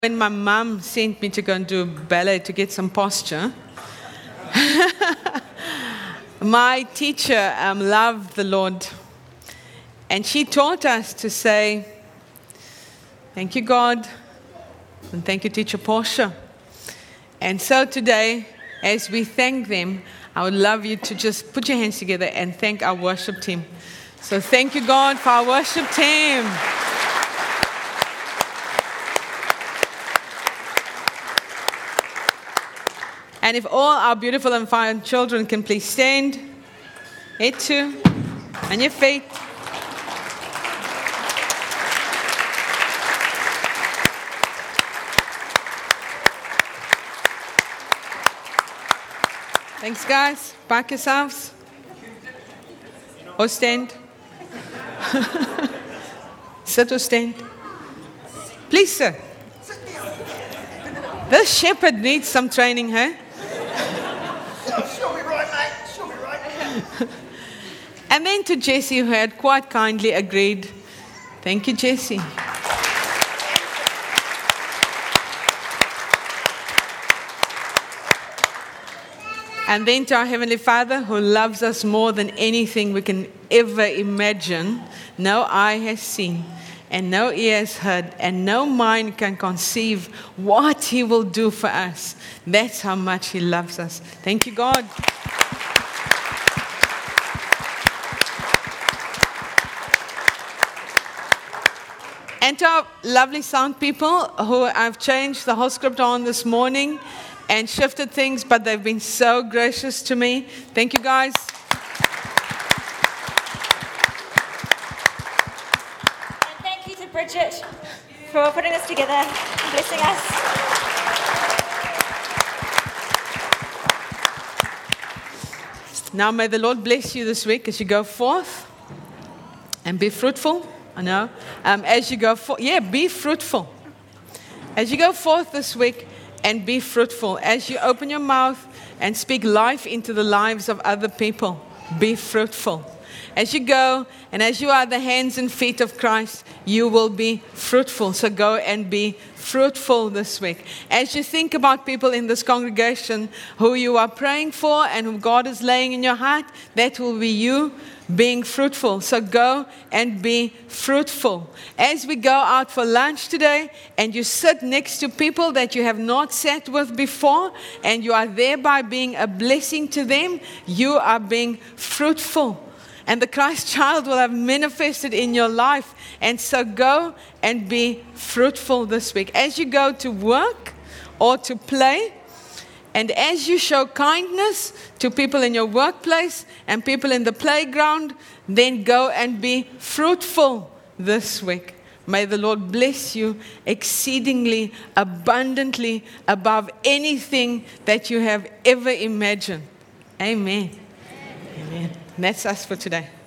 When my mum sent me to go and do ballet to get some posture, my teacher loved the Lord. And she taught us to say, thank you, God, and thank you, Teacher Portia. And so today, as we thank them, I would love you to just put your hands together and thank our worship team. So thank you, God, for our worship team. And if all our beautiful and fine children can please stand, head to, and your feet. Thanks, guys. Back yourselves. Or stand. Sit or stand. Please, sir. This shepherd needs some training, huh? She'll be right, mate. She'll be right. And then to Jessie, who had quite kindly agreed. Thank you, Jessie. And then to our Heavenly Father, who loves us more than anything we can ever imagine. No eye has seen, and no ear has heard, and no mind can conceive what He will do for us. That's how much He loves us. Thank you, God. And to our lovely sound people who I've changed the whole script on this morning and shifted things, but they've been so gracious to me. Thank you, guys. And thank you to Bridget for putting this together and blessing us. Now may the Lord bless you this week as you go forth and be fruitful. I know. As you go forth, be fruitful. As you go forth this week and be fruitful. As you open your mouth and speak life into the lives of other people, be fruitful. As you go and as you are the hands and feet of Christ, you will be fruitful. So go and be fruitful this week. As you think about people in this congregation who you are praying for and whom God is laying in your heart, that will be you being fruitful. So go and be fruitful. As we go out for lunch today and you sit next to people that you have not sat with before and you are thereby being a blessing to them, you are being fruitful. And the Christ child will have manifested in your life. And so go and be fruitful this week. As you go to work or to play, and as you show kindness to people in your workplace and people in the playground, then go and be fruitful this week. May the Lord bless you exceedingly, abundantly, above anything that you have ever imagined. Amen. Amen. And that's us for today.